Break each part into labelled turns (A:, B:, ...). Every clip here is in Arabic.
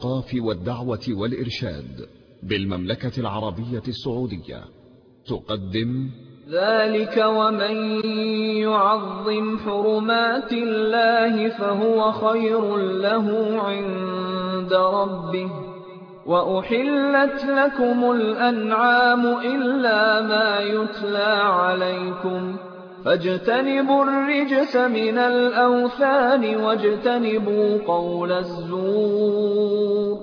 A: الثقافة والدعوة والإرشاد بالمملكة العربية السعودية تقدم
B: ذلك ومن يعظم حرمات الله فهو خير له عند ربه وأحلت لكم الأنعام إلا ما يتلى عليكم فاجتنبوا الرجس من الأوثان واجتنبوا قول الزور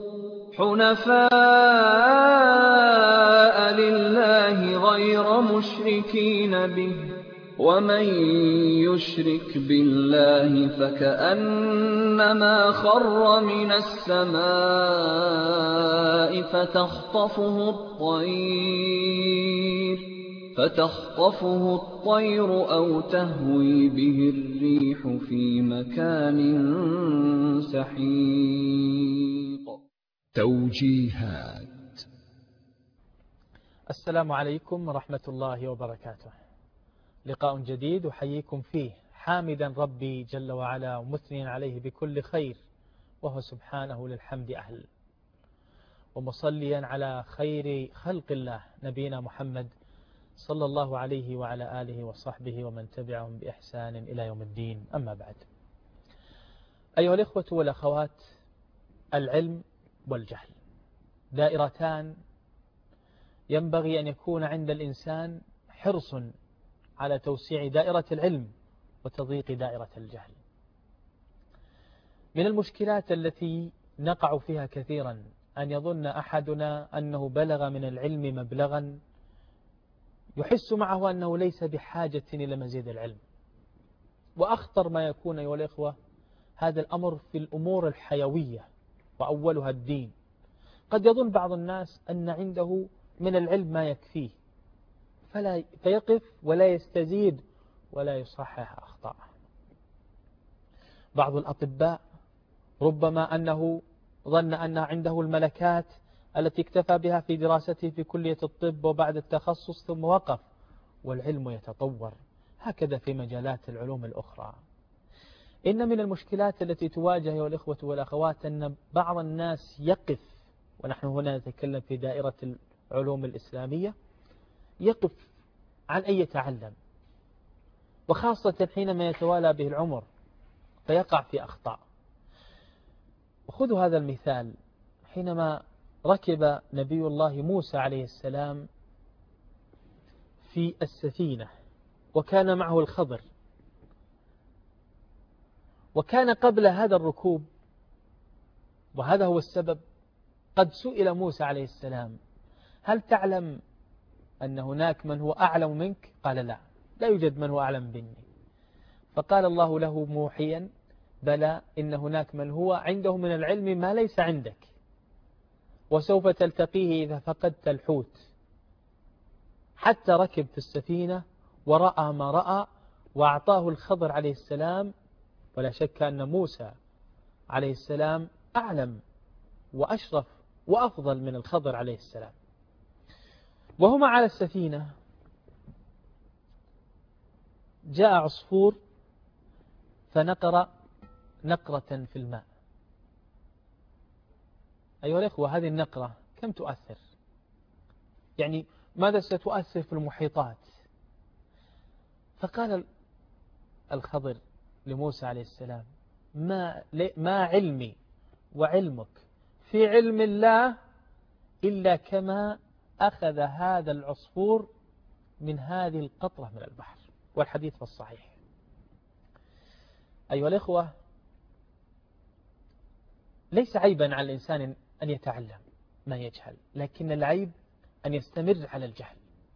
B: حنفاء لله غير مشركين به ومن يشرك بالله فكأنما خر من السماء فتخطفه الطير أو تهوي به الريح في مكان سحيق.
A: توجيهات.
C: السلام عليكم ورحمة الله وبركاته. لقاء جديد أحييكم فيه حامدا ربي جل وعلا ومثنيا عليه بكل خير وهو سبحانه للحمد أهل، ومصليا على خير خلق الله نبينا محمد صلى الله عليه وعلى آله وصحبه ومن تبعهم بإحسان إلى يوم الدين. أما بعد، أيها الإخوة والأخوات، العلم والجهل دائرتان ينبغي أن يكون عند الإنسان حرص على توسيع دائرة العلم وتضييق دائرة الجهل. من المشكلات التي نقع فيها كثيرا أن يظن أحدنا أنه بلغ من العلم مبلغا يحس معه أنه ليس بحاجة إلى مزيد العلم. وأخطر ما يكون أيها الإخوة هذا الأمر في الأمور الحيوية وأولها الدين. قد يظن بعض الناس أن عنده من العلم ما يكفيه فيقف ولا يستزيد ولا يصحح أخطاءه. بعض الأطباء ربما أنه ظن أن عنده الملكات التي اكتفى بها في دراسته في كلية الطب وبعد التخصص ثم وقف، والعلم يتطور. هكذا في مجالات العلوم الأخرى. إن من المشكلات التي تواجه أيها الإخوة والأخوات أن بعض الناس يقف، ونحن هنا نتكلم في دائرة العلوم الإسلامية، يقف عن أن يتعلم، وخاصة حينما يتوالى به العمر فيقع في أخطاء. خذوا هذا المثال، حينما ركب نبي الله موسى عليه السلام في السفينة وكان معه الخضر، وكان قبل هذا الركوب، وهذا هو السبب، قد سئل موسى عليه السلام: هل تعلم أن هناك من هو أعلم منك؟ قال: لا يوجد من هو أعلم مني. فقال الله له موحيا: بلى، إن هناك من هو عنده من العلم ما ليس عندك، وسوف تلتقيه إذا فقدت الحوت. حتى ركب في السفينة ورأى ما رأى، وأعطاه الخضر عليه السلام. ولا شك أن موسى عليه السلام أعلم وأشرف وأفضل من الخضر عليه السلام. وهما على السفينة جاء عصفور فنقر نقرة في الماء. أيها الأخوة، هذه النقرة كم تؤثر؟ يعني ماذا ستؤثر في المحيطات؟ فقال الخضر لموسى عليه السلام: ما علمي وعلمك في علم الله إلا كما أخذ هذا العصفور من هذه القطرة من البحر. والحديث في الصحيح. أيها الإخوة، ليس عيبا على الإنسان أن يتعلم ما يجهل، لكن العيب أن يستمر على الجهل.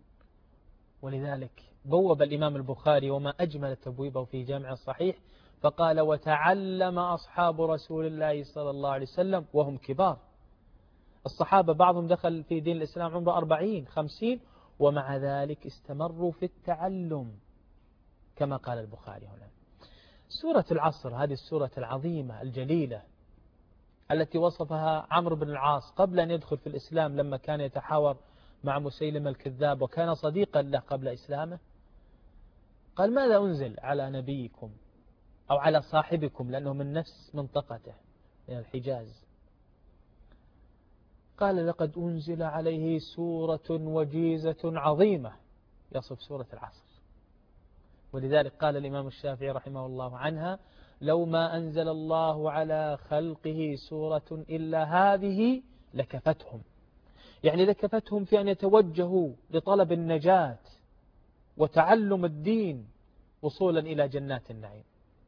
C: ولذلك بوب الإمام البخاري وما أجمل تبويبه في جامع الصحيح فقال: وتعلم أصحاب رسول الله صلى الله عليه وسلم وهم كبار. الصحابة بعضهم دخل في دين الإسلام عمره 40-50، ومع ذلك استمروا في التعلم كما قال البخاري هنا. سورة العصر، هذه السورة العظيمة الجليلة التي وصفها عمرو بن العاص قبل أن يدخل في الإسلام، لما كان يتحاور مع مسيلمة الكذاب وكان صديقا له قبل إسلامه، قال: ماذا أنزل على نبيكم أو على صاحبكم، لأنه من نفس منطقته من الحجاز. قال لقد أنزل عليه سورة وجيزة عظيمة، يصف سورة العصر. ولذلك قال الإمام الشافعي رحمه الله عنها: لو ما أنزل الله على خلقه سورة إلا هذه لكفتهم، يعني لكفتهم في أن يتوجهوا لطلب النجاة وتعلم الدين وصولا إلى جنات النعيم.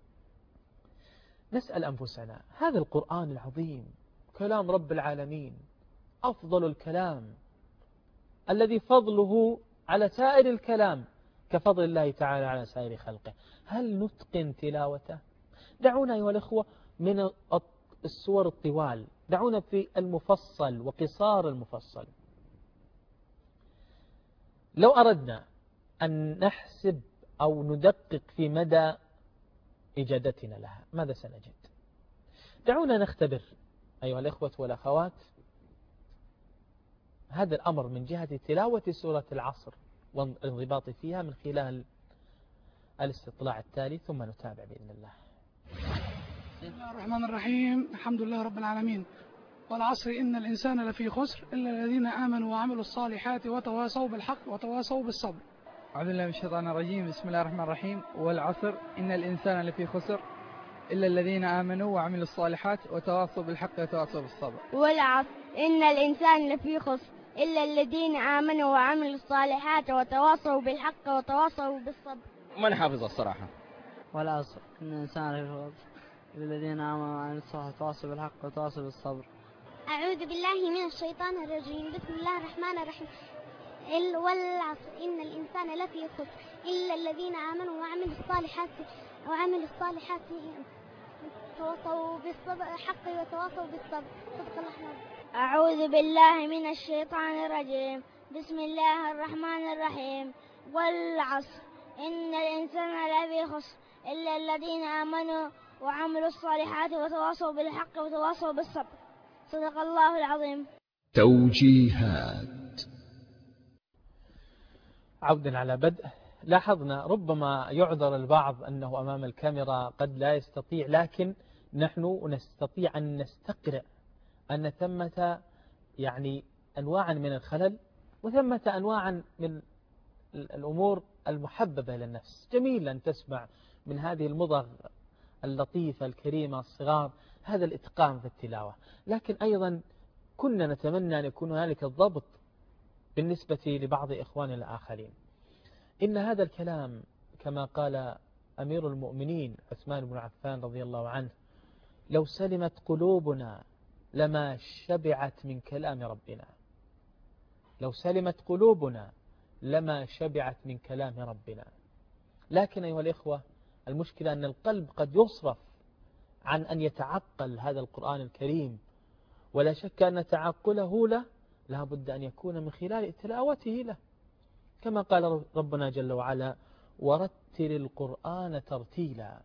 C: نسأل أنفسنا، هذا القرآن العظيم كلام رب العالمين، أفضل الكلام الذي فضله على سائر الكلام كفضل الله تعالى على سائر خلقه، هل نتقن تلاوته؟ دعونا أيها الأخوة من السور الطوال، دعونا في المفصل وقصار المفصل. لو أردنا أن نحسب أو ندقق في مدى إجادتنا لها ماذا سنجد؟ دعونا نختبر أيها الأخوة والأخوات هذا الأمر من جهة تلاوة سورة العصر والانضباط فيها من خلال الاستطلاع التالي، ثم نتابع بإذن الله.
D: بسم الله الرحمن الرحيم، الحمد لله رب العالمين، والعصر إن الإنسان لفي خسر إلا الذين آمنوا وعملوا الصالحات وتواصوا بالحق وتواصوا بالصبر.
E: أعوذ بالله من الشيطان الرجيم، بسم الله الرحمن الرحيم. والعصر إن الإنسان لفي خسر إلا الذين آمنوا وعملوا الصالحات وتواصوا بالحق وتواصوا بالصبر.
F: والعصر إن الإنسان لفي خسر إلا الذين آمنوا وعملوا الصالحات وتواصوا بالحق وتواصوا بالصبر.
G: من حافظ الصراحة.
H: والعصر إن الإنسان لفي خسر إلا الذين آمنوا وعملوا الصالحات وتواصوا بالحق وتواصوا بالصبر.
I: أعوذ بالله من الشيطان الرجيم، بسم الله الرحمن الرحيم. والعصر إن الإنسان لفي خسر إلا الذين آمنوا وعملوا الصالحات تواصوا بالحق وتواصوا بالصبر. صدق الله العظيم.
F: أعوذ بالله من الشيطان الرجيم، بسم الله الرحمن الرحيم. والعصر إن الإنسان لفي خسر إلا الذين آمنوا وعملوا الصالحات وتواصوا بالحق وتواصوا بالصبر. صدق الله العظيم.
A: توجيهات.
C: عودا على بدء، لاحظنا ربما يعذر البعض أنه أمام الكاميرا قد لا يستطيع، لكن نحن نستطيع أن نستقرأ أن ثمة يعني أنواعا من الخلل وثمة أنواعا من الأمور المحببة للنفس. جميل أن تسمع من هذه المضغ اللطيفة الكريمة الصغار هذا الإتقان في التلاوة، لكن أيضا كنا نتمنى أن يكون هنالك الضبط بالنسبة لبعض إخواننا الآخرين. إن هذا الكلام كما قال أمير المؤمنين عثمان بن عفان رضي الله عنه: لو سلمت قلوبنا لما شبعت من كلام ربنا. لو سلمت قلوبنا لما شبعت من كلام ربنا. لكن أيها الإخوة المشكلة أن القلب قد يصرف عن أن يتعقل هذا القرآن الكريم، ولا شك أن تعقله له لا بد أن يكون من خلال تلاوته له، كما قال ربنا جل وعلا: ورتل القرآن ترتيلا.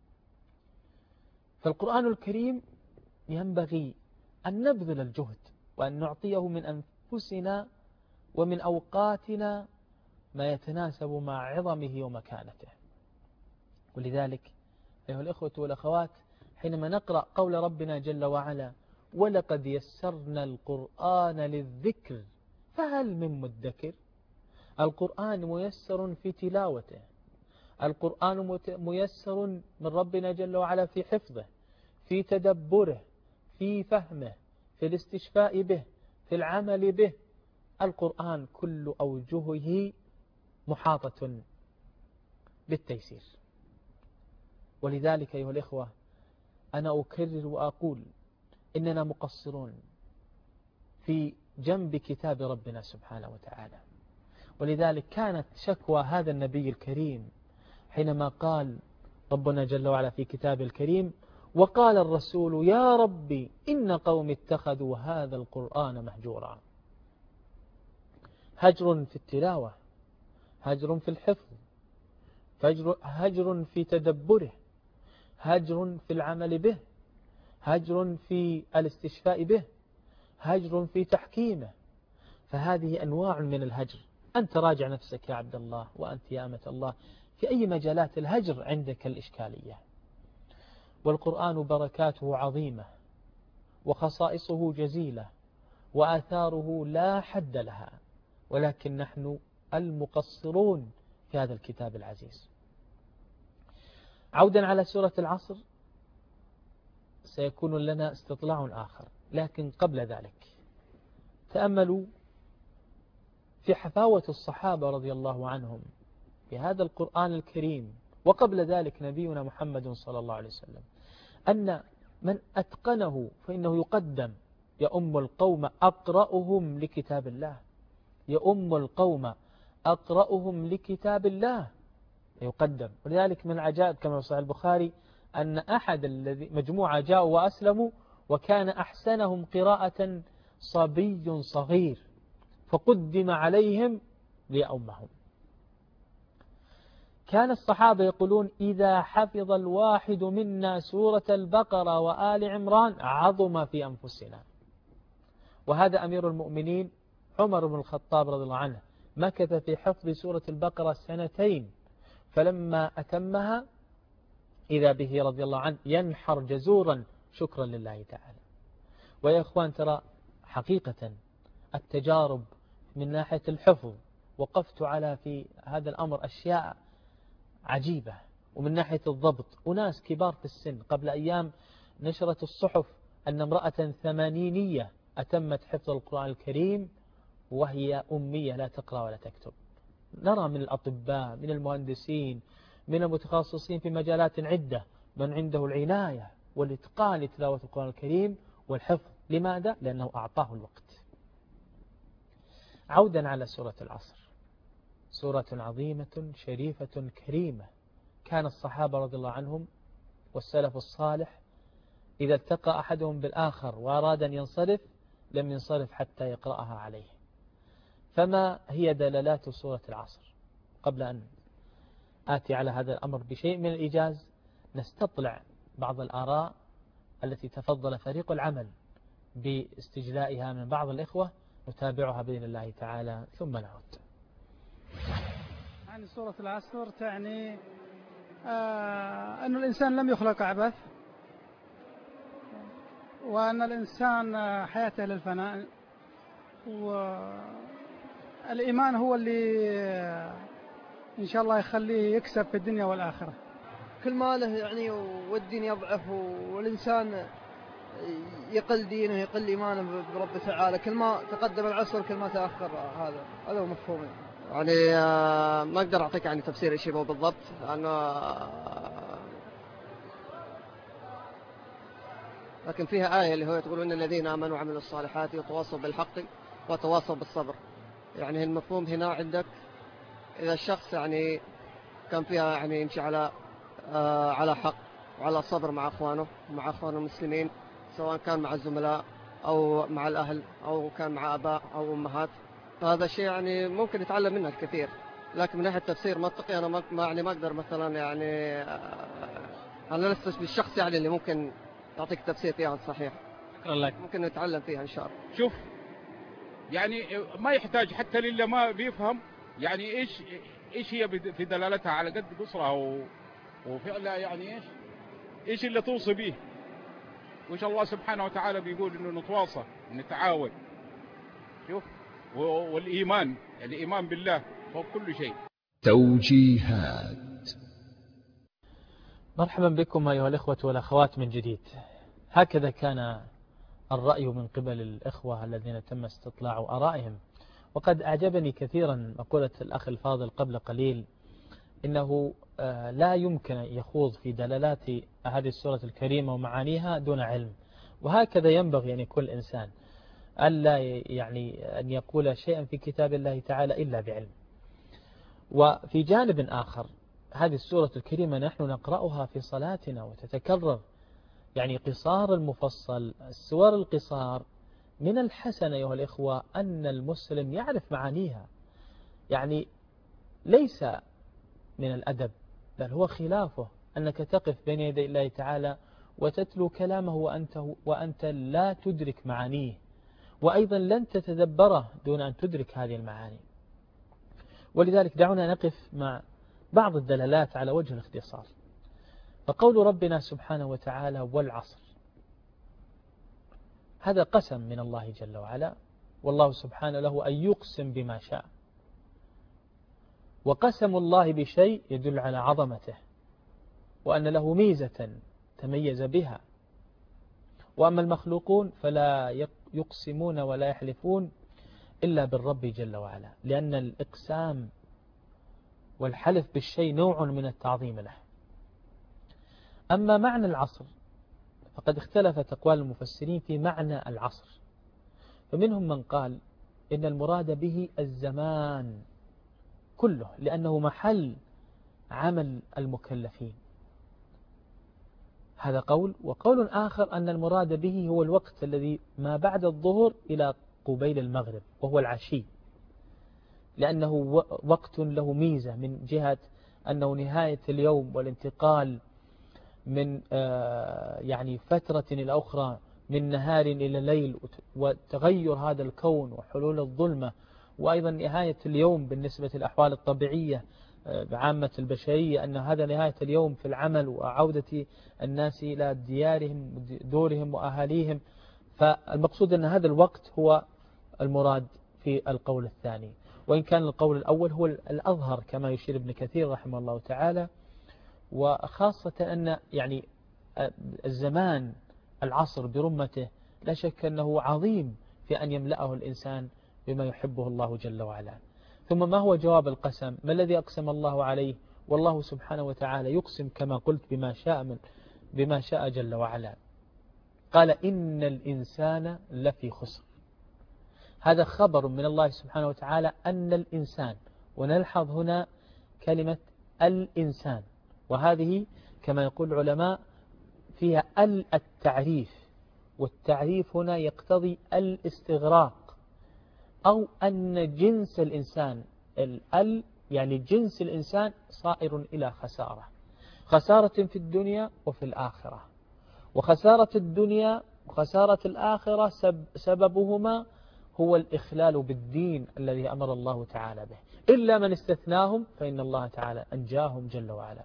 C: فالقرآن الكريم ينبغي أن نبذل الجهد وأن نعطيه من أنفسنا ومن أوقاتنا ما يتناسب مع عظمه ومكانته. ولذلك أيها الإخوة والأخوات حينما نقرأ قول ربنا جل وعلا: ولقد يسرنا القرآن للذكر فهل من مدكر. القرآن ميسر في تلاوته، القرآن ميسر من ربنا جل وعلا في حفظه، في تدبره، في فهمه، في الاستشفاء به، في العمل به. القرآن كل أوجهه محاطة بالتيسير. ولذلك أيها الإخوة أنا أكرر وأقول إننا مقصرون في جنب كتاب ربنا سبحانه وتعالى. ولذلك كانت شكوى هذا النبي الكريم حينما قال ربنا جل وعلا في كتاب الكريم: وقال الرسول يا ربي إن قوم اتخذوا هذا القرآن مهجورا. هجر في التلاوة، هجر في الحفظ، هجر في تدبره، هجر في العمل به، هجر في الاستشفاء به، هجر في تحكيمه. فهذه أنواع من الهجر. أنت راجع نفسك يا عبد الله وأنت يا أمة الله في أي مجالات الهجر عندك الإشكالية. والقرآن بركاته عظيمة وخصائصه جزيلة وآثاره لا حد لها، ولكن نحن المقصرون في هذا الكتاب العزيز. عودا على سورة العصر، سيكون لنا استطلاع آخر، لكن قبل ذلك تأملوا في حفاوة الصحابة رضي الله عنهم في هذا القرآن الكريم، وقبل ذلك نبينا محمد صلى الله عليه وسلم، أن من أتقنه فإنه يقدم. يؤم القوم أقرأهم لكتاب الله، يؤم القوم أقرأهم لكتاب الله يقدم. ولذلك من العجائب كما في صحيح البخاري أن أحد مجموعة جاءوا وأسلموا وكان أحسنهم قراءة صبي صغير، فقدم عليهم ليؤمهم. كان الصحابة يقولون إذا حفظ الواحد منا سورة البقرة وآل عمران عظم في أنفسنا. وهذا أمير المؤمنين عمر بن الخطاب رضي الله عنه مكث في حفظ سورة البقرة 2 فلما أتمها إذا به رضي الله عنه ينحر جزورا شكرا لله تعالى. ويا إخوان ترى حقيقة التجارب من ناحية الحفظ وقفت على في هذا الأمر أشياء عجيبة، ومن ناحية الضبط أناس كبار في السن قبل أيام نشرت الصحف أن امرأة 80 أتمت حفظ القرآن الكريم وهي أمية لا تقرأ ولا تكتب. نرى من الأطباء، من المهندسين، من المتخصصين في مجالات عدة من عنده العناية والإتقان لتلاوة القرآن الكريم والحفظ. لماذا؟ لأنه أعطاه الوقت. عودا على سورة العصر، سورة عظيمة شريفة كريمة. كان الصحابة رضي الله عنهم والسلف الصالح إذا التقى أحدهم بالآخر وأراد أن ينصرف لم ينصرف حتى يقرأها عليه. فما هي دلالات سورة العصر؟ قبل أن آتي على هذا الأمر بشيء من الإيجاز نستطلع بعض الآراء التي تفضل فريق العمل باستجلائها من بعض الإخوة، نتابعها بإذن الله تعالى ثم نعود.
D: يعني سورة العصر تعني أن الإنسان لم يخلق عبث، وأن الإنسان حياته للفناء، والإيمان هو اللي إن شاء الله يخليه يكسب في الدنيا والآخرة.
E: كل ما له يعني والدين يضعف والإنسان يقل دينه يقل إيمانه برب تعالى، كل ما تقدم العصر كل ما تأخر. هذا هو مفهوم.
G: يعني ما أقدر أعطيك يعني تفسير إيش هو بالضبط، لكن فيها آية اللي هو تقول إن الذين آمنوا وعملوا الصالحات يتواصوا بالحق وتواصوا بالصبر. يعني المفهوم هنا عندك إذا الشخص يعني كان فيها يعني يمشي على حق وعلى صبر مع أخوانه المسلمين، سواء كان مع الزملاء أو مع الأهل أو كان مع آباء أو أمهات، فهذا الشيء يعني ممكن يتعلم منه الكثير. لكن من ناحية تفسير منطقي أنا ما أقدر مثلا يعني أنا لست بالشخص يعني اللي ممكن يعطيك تفسير فيها الصحيح.
C: شكرا لك.
G: ممكن نتعلم فيها إن شاء الله.
J: شوف يعني ما يحتاج حتى للي ما بيفهم يعني إيش هي في دلالتها على قد قصرها وفعلها، يعني إيش اللي توصي به، وإن شاء الله سبحانه وتعالى بيقول إنه نتواصى نتعاون. شوف والإيمان يعني إيمان بالله فوق كل شيء.
A: توجيهات.
C: مرحبا بكم أيها الإخوة والأخوات من جديد. هكذا كان الرأي من قبل الإخوة الذين تم استطلاع آرائهم، وقد أعجبني كثيرا مقولة الأخ الفاضل قبل قليل إنه لا يمكن يخوض في دلالات هذه السورة الكريمة ومعانيها دون علم، وهكذا ينبغي أن يكون الإنسان ألا يعني أن يقول شيئا في كتاب الله تعالى إلا بعلم. وفي جانب آخر هذه السورة الكريمة نحن نقرأها في صلاتنا وتتكرر، يعني قصار المفصل، السور القصار. من الحسن أيها الإخوة أن المسلم يعرف معانيها، يعني ليس من الأدب بل هو خلافه أنك تقف بين يدي الله تعالى وتتلو كلامه وأنت لا تدرك معانيه، وأيضا لن تتدبره دون أن تدرك هذه المعاني. ولذلك دعونا نقف مع بعض الدلالات على وجه الاختصار. فقول ربنا سبحانه وتعالى والعصر، هذا قسم من الله جل وعلا والله سبحانه له أن يقسم بما شاء. وقسم الله بشيء يدل على عظمته وأن له ميزة تميز بها. وأما المخلوقون فلا يقسمون ولا يحلفون إلا بالرب جل وعلا، لأن الإقسام والحلف بالشيء نوع من التعظيم له. أما معنى العصر فقد اختلفت أقوال المفسرين في معنى العصر، فمنهم من قال إن المراد به الزمان كله لأنه محل عمل المكلفين، هذا قول. وقول آخر أن المراد به هو الوقت الذي ما بعد الظهر إلى قبيل المغرب وهو العشي، لأنه وقت له ميزة من جهة أنه نهاية اليوم والانتقال من يعني فترة إلى أخرى، من نهار إلى ليل، وتغير هذا الكون وحلول الظلمة، وأيضا نهاية اليوم بالنسبة للأحوال الطبيعية بعامة البشرية، أن هذا نهاية اليوم في العمل وعودة الناس إلى ديارهم دورهم وأهاليهم. فالمقصود أن هذا الوقت هو المراد في القول الثاني، وإن كان القول الأول هو الأظهر كما يشير ابن كثير رحمه الله تعالى. وخاصة أن يعني الزمان العصر برمته لا شك أنه عظيم في أن يملأه الإنسان بما يحبه الله جل وعلا. ثم ما هو جواب القسم؟ ما الذي أقسم الله عليه؟ والله سبحانه وتعالى يقسم كما قلت بما شاء جل وعلا. قال إن الإنسان لفي خسر. هذا خبر من الله سبحانه وتعالى أن الإنسان، ونلحظ هنا كلمة الإنسان، وهذه كما يقول العلماء فيها التعريف، والتعريف هنا يقتضي الاستغراق، أو أن جنس الإنسان يعني جنس الإنسان صائر إلى خسارة في الدنيا وفي الآخرة. وخسارة الدنيا وخسارة الآخرة سببهما هو الإخلال بالدين الذي أمر الله تعالى به، إلا من استثناهم فإن الله تعالى أنجاهم جل وعلا.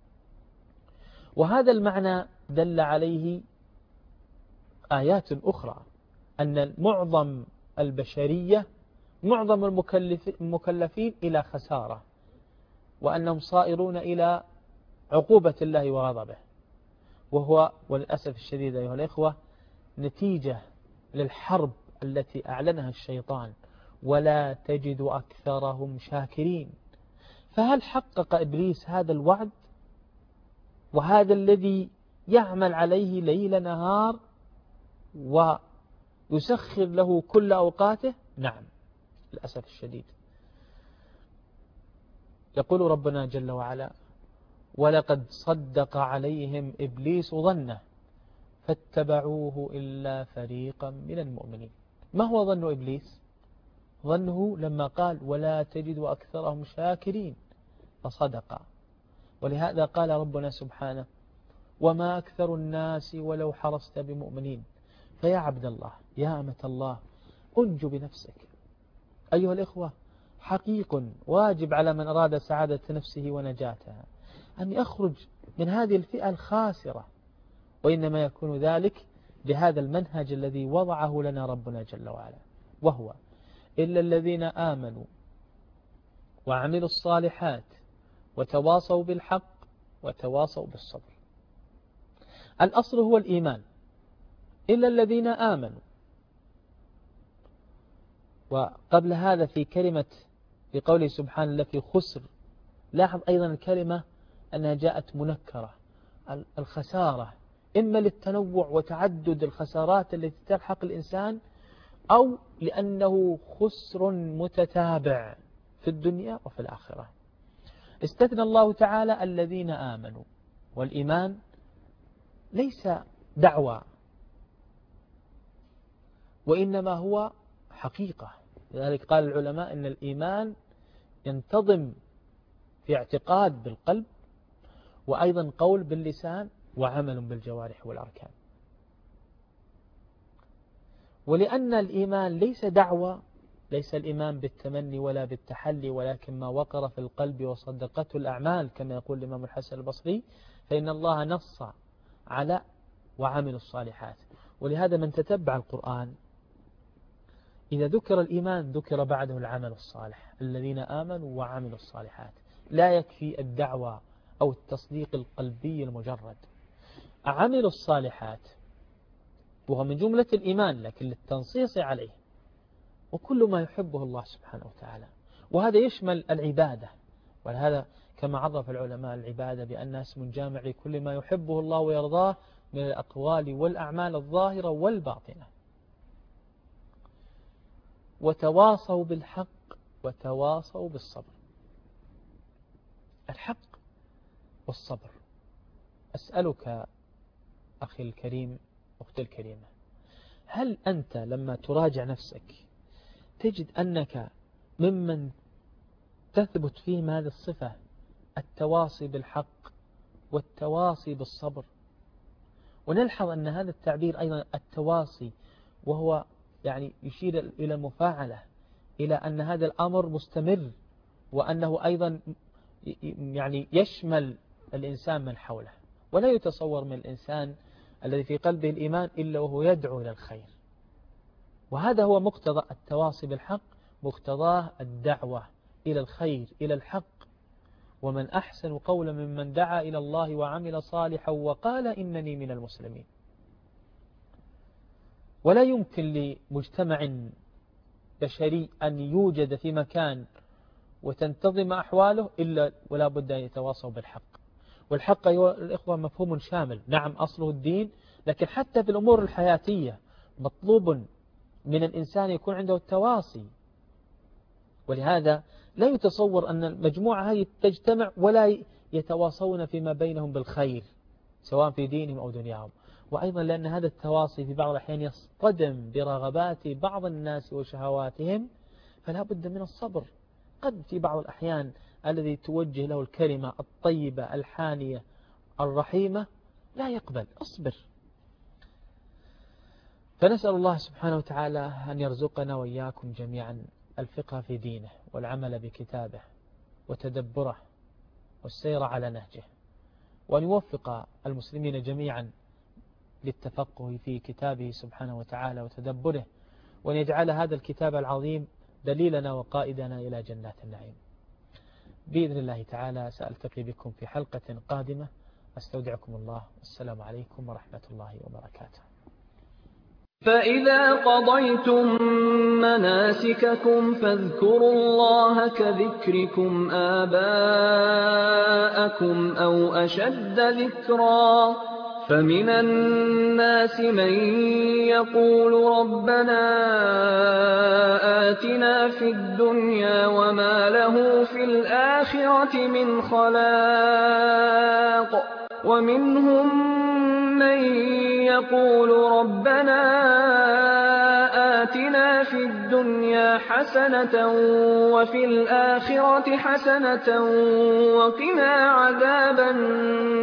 C: وهذا المعنى دل عليه آيات أخرى، أن معظم البشرية معظم المكلفين إلى خسارة، وأنهم صائرون إلى عقوبة الله وغضبه، وهو وللأسف الشديد أيها الإخوة نتيجة للحرب التي أعلنها الشيطان، ولا تجد أكثرهم شاكرين. فهل حقق إبليس هذا الوعد وهذا الذي يعمل عليه ليل نهار ويسخر له كل أوقاته؟ نعم للأسف الشديد. يقول ربنا جل وعلا ولقد صدق عليهم إبليس ظنه فاتبعوه إلا فريقا من المؤمنين. ما هو ظن إبليس؟ ظنه لما قال ولا تجد أكثرهم شاكرين فصدق. ولهذا قال ربنا سبحانه وما أكثر الناس ولو حرصت بمؤمنين. فيا عبد الله يا أمة الله أنجو بنفسك. أيها الإخوة حقيق واجب على من أراد سعادة نفسه ونجاتها أن يخرج من هذه الفئة الخاسرة، وإنما يكون ذلك بهذا المنهج الذي وضعه لنا ربنا جل وعلا، وهو إلا الذين آمنوا وعملوا الصالحات وتواصوا بالحق وتواصوا بالصبر. الأصل هو الإيمان، إلا الذين آمنوا. وقبل هذا في كلمة في قوله سبحانه لفي خسر، لاحظ أيضا الكلمة أنها جاءت منكرة. الخسارة إما للتنوع وتعدد الخسارات التي تلحق الإنسان، أو لأنه خسر متتابع في الدنيا وفي الآخرة. استثنى الله تعالى الذين آمنوا، والإيمان ليس دعوة وإنما هو حقيقة. لذلك قال العلماء أن الإيمان ينتظم في اعتقاد بالقلب، وأيضا قول باللسان، وعمل بالجوارح والأركان. ولأن الإيمان ليس دعوة، ليس الإيمان بالتمني ولا بالتحلي، ولكن ما وقر في القلب وصدقته الأعمال كما يقول الإمام الحسن البصري، فإن الله نص على وعمل الصالحات. ولهذا من تتبع القرآن إذا ذكر الإيمان ذكر بعده العمل الصالح، الذين آمنوا وعملوا الصالحات. لا يكفي الدعوة أو التصديق القلبي المجرد. عملوا الصالحات وهو من جملة الإيمان لكن للتنصيص عليه، وكل ما يحبه الله سبحانه وتعالى، وهذا يشمل العبادة. ولهذا كما عرف العلماء العبادة بأنها اسم جامع لكل ما يحبه الله ويرضاه من الأقوال والأعمال الظاهرة والباطنة. وتواصوا بالحق وتواصوا بالصبر. الحق والصبر. أسألك أخي الكريم، أختي الكريمة، هل أنت لما تراجع نفسك تجد أنك ممن تثبت فيهم هذه الصفة، التواصي بالحق والتواصي بالصبر؟ ونلحظ أن هذا التعبير أيضا التواصي وهو يعني يشير إلى المفاعلة، إلى أن هذا الأمر مستمر، وأنه أيضا يعني يشمل الإنسان من حوله. ولا يتصور من الإنسان الذي في قلبه الإيمان إلا وهو يدعو إلى الخير. وهذا هو مقتضى التواصي بالحق، مقتضاه الدعوة إلى الخير إلى الحق. ومن أحسن قولا ممن دعا إلى الله وعمل صالحا وقال إنني من المسلمين. ولا يمكن لمجتمع بشري أن يوجد في مكان وتنتظم أحواله إلا ولا بد أن يتواصوا بالحق. والحق أيها الإخوة مفهوم شامل، نعم أصله الدين، لكن حتى في الأمور الحياتية مطلوب من الإنسان يكون عنده التواصي. ولهذا لا يتصور أن المجموعة هذه تجتمع ولا يتواصون فيما بينهم بالخير سواء في دينهم أو دنياهم. وأيضا لأن هذا التواصي في بعض الأحيان يصطدم برغبات بعض الناس وشهواتهم، فلا بد من الصبر. قد في بعض الأحيان الذي توجه له الكلمة الطيبة الحانية الرحيمة لا يقبل، أصبر. فنسأل الله سبحانه وتعالى أن يرزقنا وإياكم جميعا الفقه في دينه والعمل بكتابه وتدبره والسير على نهجه، وأن يوفق المسلمين جميعا للتفقه في كتابه سبحانه وتعالى وتدبره، وأن يجعل هذا الكتاب العظيم دليلنا وقائدنا إلى جنات النعيم. بإذن الله تعالى سألتقي بكم في حلقة قادمة. أستودعكم الله، والسلام عليكم ورحمة الله وبركاته.
B: فإذا قضيتم مناسككم فاذكروا الله كذكركم آباءكم أو أشد ذكرا. فمن الناس من يقول ربنا آتنا في الدنيا وما له في الآخرة من خلاق، ومنهم من يقول ربنا آتنا في الدنيا حسنة وفي الآخرة حسنة وقنا عذاب النار.